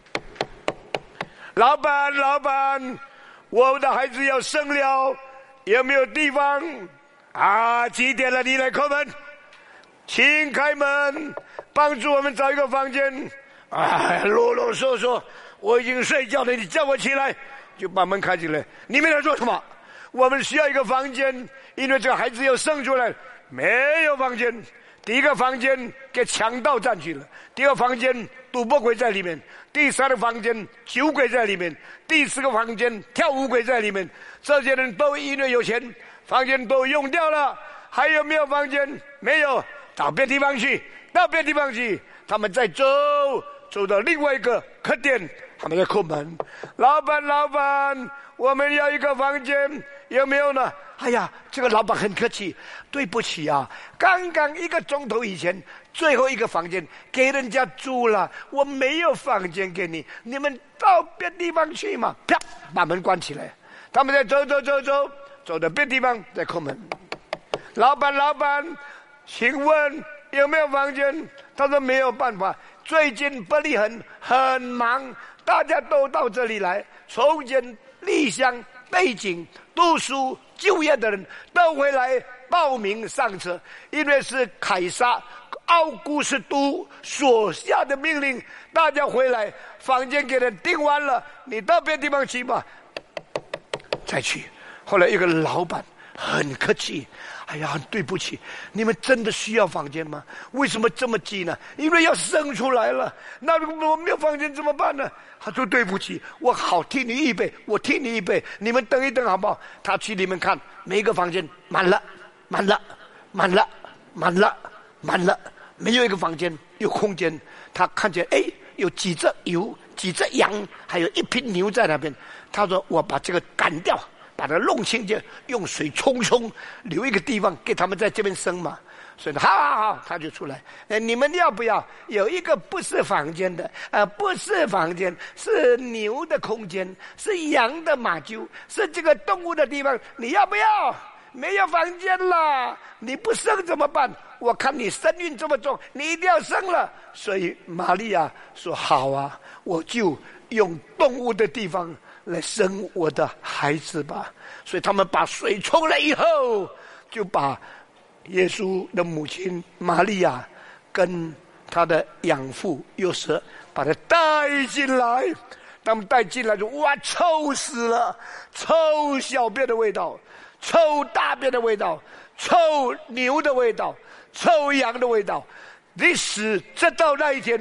老板，老板，我的孩子要生了，有没有地方？啊，几点了？你来叩门，请开门，帮助我们找一个房间。哎，啰啰嗦嗦，我已经睡觉了，你叫我起来，就把门开进来。你们在做什么？我们需要一个房间，因为这个孩子要生出来，没有房间。第一个房间给强盗占据了，第二个房间赌博鬼在里面，第三个房间酒鬼在里面，第四个房间跳舞鬼在里面。这些人都因为有钱，房间都用掉了。还有没有房间？没有，到别地方去，到别地方去。他们在走，走到另外一个客店，他们在叩门。老板，老板，我们要一个房间，有没有呢？哎呀，这个老板很客气，对不起啊，刚刚一个钟头以前，最后一个房间给人家租了，我没有房间给你，你们到别地方去嘛！啪，把门关起来。他们在走走走走，走到别地方在叩门。老板，老板，请问有没有房间？他说没有办法，最近伯利恒很忙，大家都到这里来，从前离乡背井读书就业的人都回来报名上车，因为是凯撒奥古斯都所下的命令，大家回来，房间给人订完了，你到别地方去吧，再去。后来一个老板很客气，哎呀，对不起，你们真的需要房间吗？为什么这么急呢？因为要生出来了，那如果没有房间怎么办呢？他说对不起，我好替你预备，我替你预备，你们等一等好不好？他去里面看，每一个房间满了，满了，满了，满了，满了，没有一个房间有空间。他看见哎，有几只牛，几只羊，还有一匹牛在那边。他说我把这个赶掉，把它弄清洁，用水冲冲，留一个地方给他们在这边生嘛。所以好好好，他就出来。呃，你们要不要有一个不是房间的？呃，不是房间，是牛的空间，是羊的马厩，是这个动物的地方。你要不要？没有房间了，你不生怎么办？我看你身孕这么重，你一定要生了。所以玛利亚说：“好啊，我就用动物的地方来生我的孩子吧。”所以他们把水冲了以后，就把耶稣的母亲玛利亚跟他的养父约瑟把他带进来。他们带进来就哇，臭死了，臭小便的味道，臭大便的味道，臭牛的味道，臭羊的味道。历史直到那一天，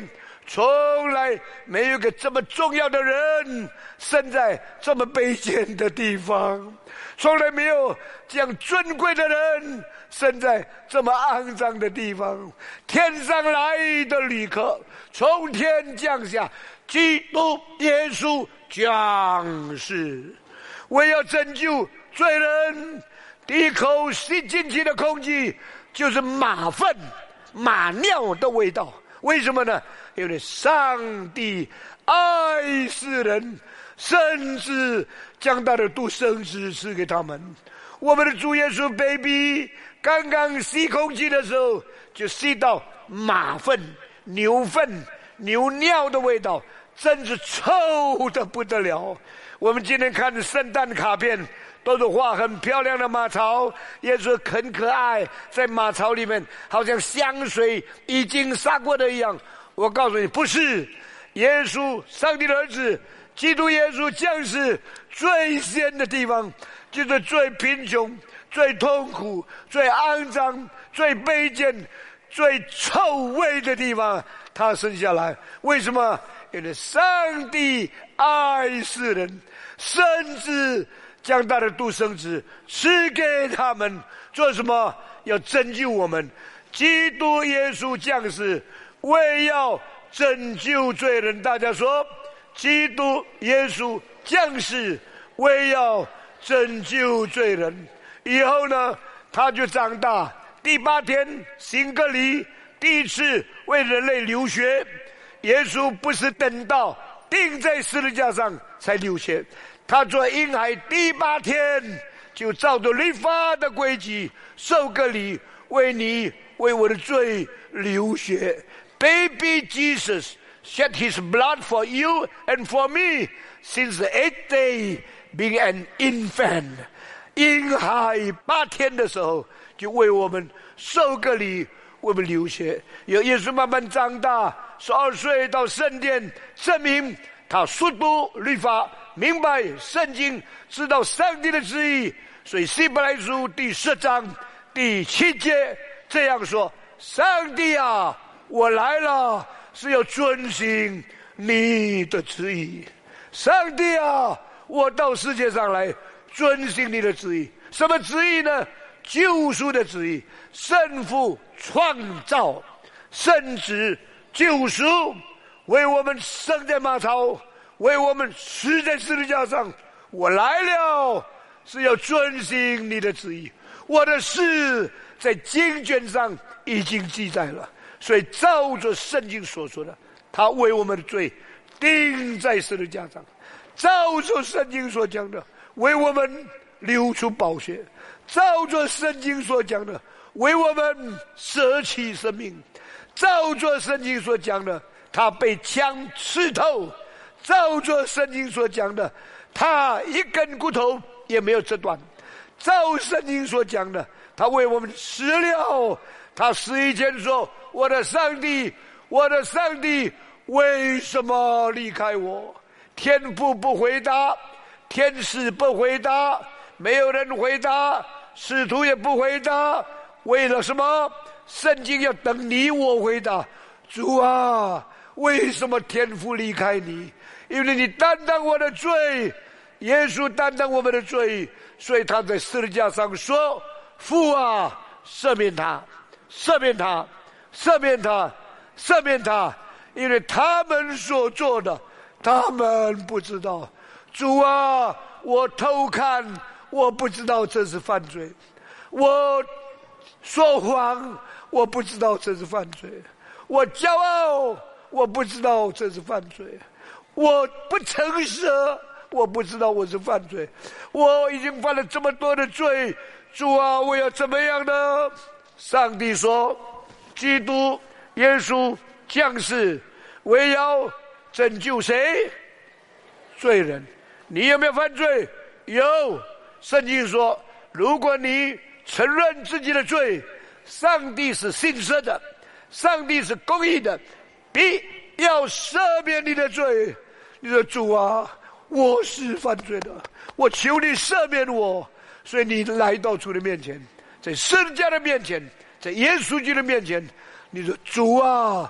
从来没有个这么重要的人生在这么卑贱的地方，从来没有这样尊贵的人生在这么肮脏的地方。天上来的旅客从天降下，基督耶稣降世，为要拯救罪人。第一口吸进去的空气就是马粪马尿的味道，为什么呢？因为上帝爱世人，甚至将他的独生子赐给他们。我们的主耶稣 baby 刚刚吸空气的时候，就吸到马粪牛粪牛尿的味道，真是臭的不得了。我们今天看的圣诞卡片都是画很漂亮的马槽，耶稣很可爱，在马槽里面好像香水已经洒过的一样。我告诉你，不是，耶稣上帝的儿子基督耶稣降世最先的地方，就是最贫穷最痛苦最肮脏最卑贱最臭味的地方他生下来。为什么？因为上帝爱世人，甚至将他的独生子赐给他们，做什么？要拯救我们。基督耶稣降世为要拯救罪人。大家说，基督耶稣降世为要拯救罪人。以后呢，他就长大，第八天行割礼，第一次为人类流血。耶稣不是等到钉在十字架上才流血，他做婴孩第八天就照着律法的规矩受割礼，为你为我的罪流血。Baby Jesus shed his blood for you and for me since the eighth day being an infant. 婴孩八天的时候就为我们受割礼，为我们流血。有耶稣慢慢长大，十二岁到圣殿证明他熟读律法，明白圣经，知道上帝的旨意。所以希伯来书第十章第七节这样说：上帝啊，我来了，是要遵行你的旨意。上帝啊，我到世界上来遵行你的旨意。什么旨意呢？救赎的旨意。圣父创造，圣子救赎，为我们生在马槽，为我们死在十字架上。我来了，是要遵行你的旨意。我的事在经卷上已经记载了，所以照着圣经所说的，他为我们的罪钉在十字架上，照着圣经所讲的，为我们流出宝血，照着圣经所讲的，为我们舍弃生命，照着圣经所讲的，他被枪刺透，照着圣经所讲的，他一根骨头也没有折断，照圣经所讲的，他为我们死了。他死以前说：我的上帝，我的上帝，为什么离开我？天父不回答，天使不回答，没有人回答，使徒也不回答。为了什么？圣经要等你我回答。主啊，为什么天父离开你？因为你担当我的罪，耶稣担当我们的罪，所以他在十字架上说：父啊，赦免他，赦免他，赦免他，赦免他，因为他们所做的他们不知道。主啊，我偷看，我不知道这是犯罪，我说谎，我不知道这是犯罪，我骄傲，我不知道这是犯罪，我不诚实，我不知道我是犯罪，我已经犯了这么多的罪，主啊，我要怎么样呢？上帝说，基督耶稣降世为要拯救谁？罪人。你有没有犯罪？有。圣经说，如果你承认自己的罪，上帝是信实的，上帝是公义的，必要赦免你的罪。你说，主啊，我是犯罪的，我求你赦免我。所以你来到主的面前，在十字架的面前，在耶稣基督的面前，你说，主啊，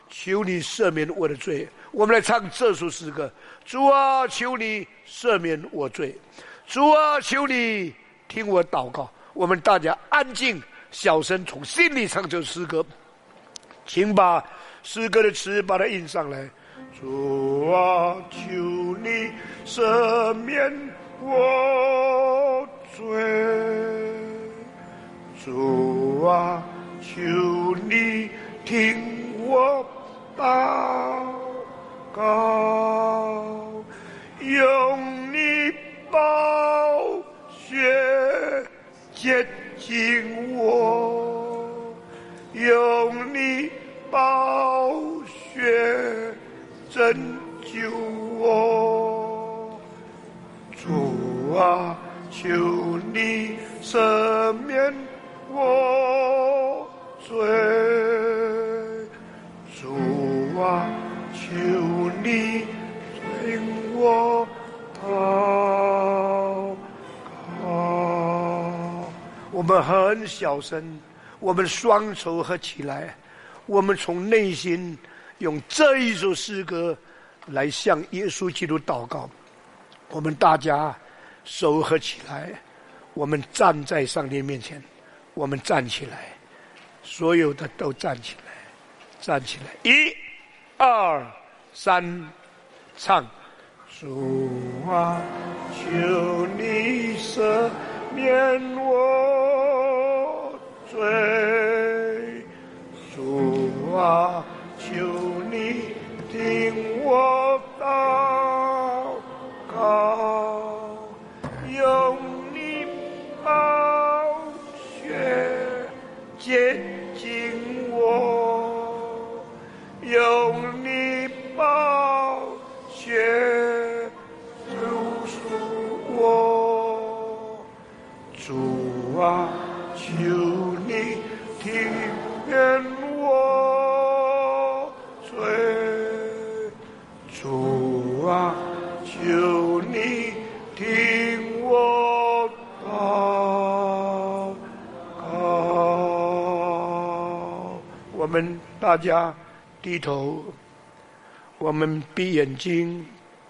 求你赦免我的罪。我们来唱这首诗歌：主啊，求你赦免我罪。主啊，求你听我祷告。我们大家安静，小声从心里唱这首诗歌。请把诗歌的词把它印上来。主啊，求你赦免我罪。主啊，求你听我祷告，用你宝血洁净我，用你宝血拯救我。主啊，求你赦免我罪。主啊，求你听我祷告。我们很小声，我们双手合起来，我们从内心用这一首诗歌来向耶稣基督祷告。我们大家手合起来，我们站在上帝面前，我们站起来，所有的都站起来，站起来，一、二、三，唱。主啊，求你赦免我罪。主啊，求你听我祷告，用你宝血洁净我，用你宝血救赎我。主啊，求你听免我罪。主啊，求你听我祷告。我们大家低头，我们闭眼睛。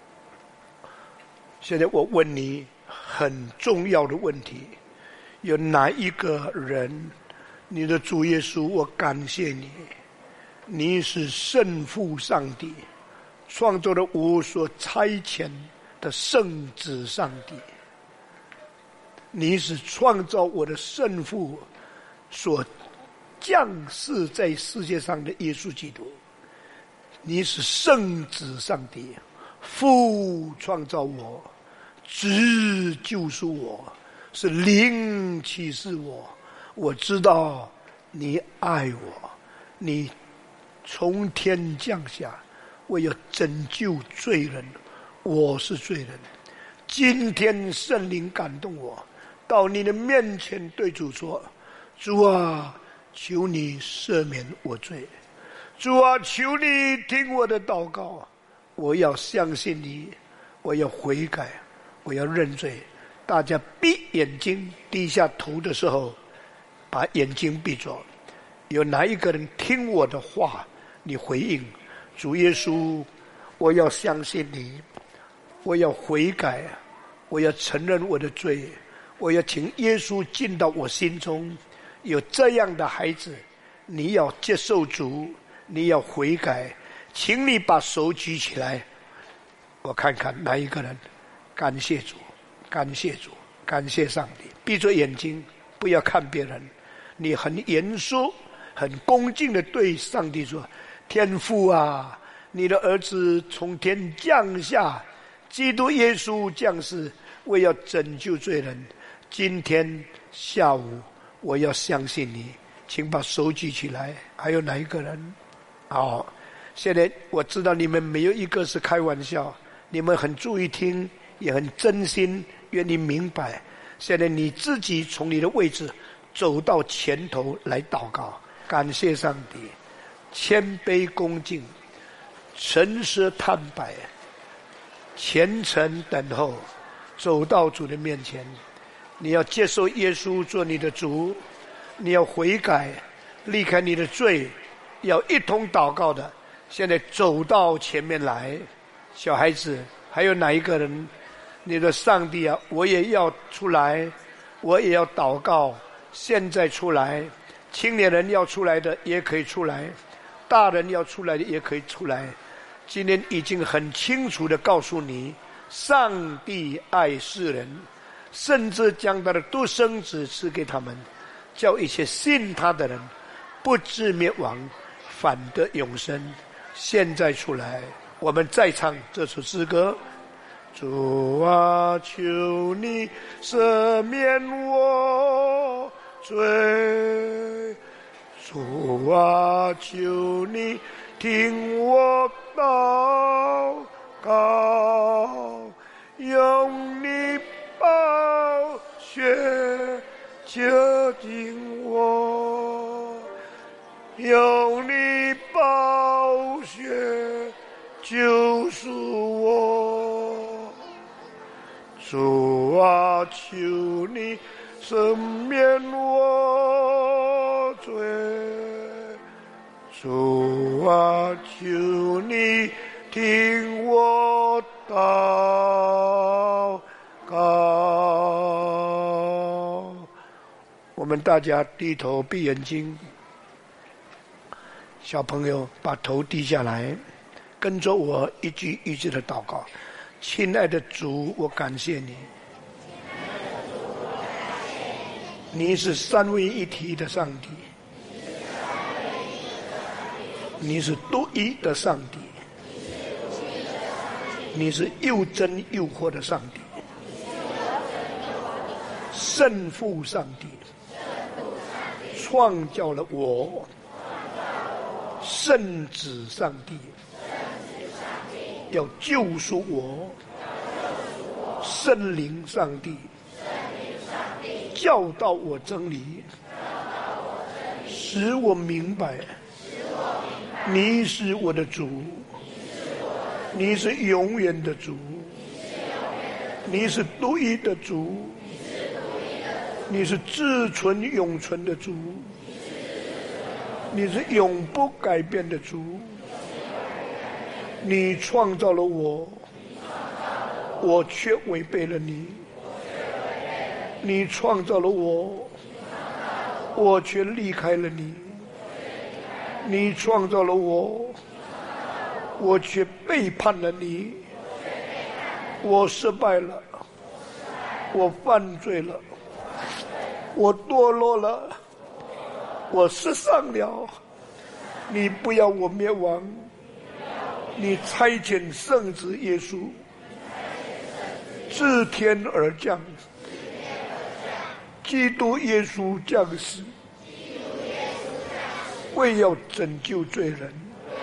现在我问你很重要的问题：有哪一个人，你的主耶稣，我感谢你，你是圣父上帝，创造了我所差遣的圣子上帝，你是创造我的圣父所降世在世界上的耶稣基督，你是圣子上帝，父创造我，子救赎我，是灵启示我。我知道你爱我，你从天降下，为要拯救罪人，我是罪人。今天圣灵感动我，到你的面前对主说：主啊，求你赦免我罪。主啊，求你听我的祷告。我要相信你，我要悔改，我要认罪。大家闭眼睛低下头的时候，把眼睛闭着。有哪一个人听我的话，你回应：主耶稣，我要相信你，我要悔改，我要承认我的罪，我要请耶稣进到我心中。有这样的孩子，你要接受主，你要悔改，请你把手举起来，我看看哪一个人。感谢主，感谢主，感谢上帝。闭着眼睛，不要看别人，你很严肃很恭敬地对上帝说：天父啊，你的儿子从天降下，基督耶稣降世，为要拯救罪人。今天下午我要相信你，请把手举起来。还有哪一个人？好，现在我知道你们没有一个是开玩笑，你们很注意听，也很真心愿意明白。现在你自己从你的位置走到前头来祷告，感谢上帝，谦卑恭敬，诚实坦白，虔诚等候，走到主的面前。你要接受耶稣做你的主，你要悔改，离开你的罪，要一同祷告的， 现在走到前面来，小孩子，还有哪一个人？你的上帝啊，我也要出来，我也要祷告。现在出来，青年人要出来的也可以出来，大人要出来的也可以出来。今天已经很清楚地告诉你，上帝爱世人，甚至将他的独生子赐给他们，叫一切信他的人不至灭亡，反得永生。现在出来，我们再唱这首诗歌。主啊，求你赦免我罪，主啊，求你听我祷告，用你宝血洁净我，用你宝血救赎我。主啊，求你赦免我罪，主啊，求你听我祷告。我们大家低头闭眼睛，小朋友把头低下来，跟着我一句一句的祷告。亲爱的主，我感谢你，你是三位一体的上帝，你是独一的上帝，你是又真又活的上帝，圣父上帝创造了我，圣子上帝要救赎我，圣灵上帝教导我真理，使我明白你是我的主，你是永远的主，你是独一的主，你是自存永存的主，你是永不改变的主。你创造了我，我却违背了你。你创造了我，我却离开了你。你创造了我，我却背叛了你。我失败了，我犯罪了，我堕落了，我失丧了。你不要我灭亡，你差遣圣子耶稣自天而降，基督耶稣降世，为要拯救罪人。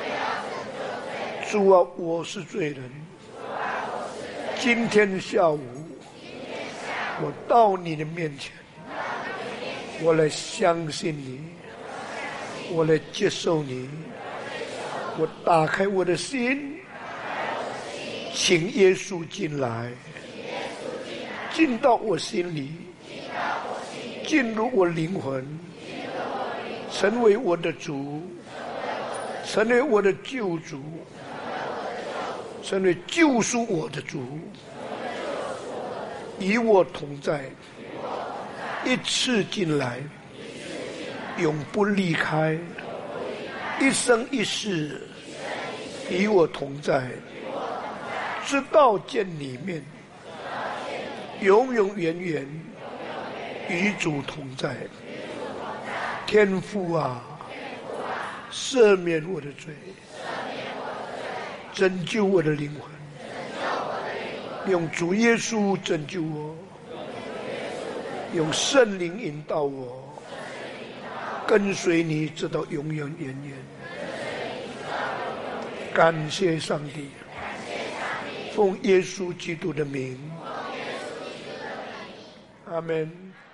主啊，我是罪人，今天下午我到你的面前，我来相信你，我来接受你，我打开我的心，请耶稣进来，进到我心里，进入我灵魂，成为我的主，成为我的救主，成为救赎我的主，与我同在，一次进来，永不离开，一生一世与我同在，直到见你面，永永远远与主同在。天父啊，赦免我的罪，拯救我的灵魂，用主耶稣拯救我，用圣灵引导我，跟随你直到永永远远。感谢上帝，奉耶稣基督的名，阿们。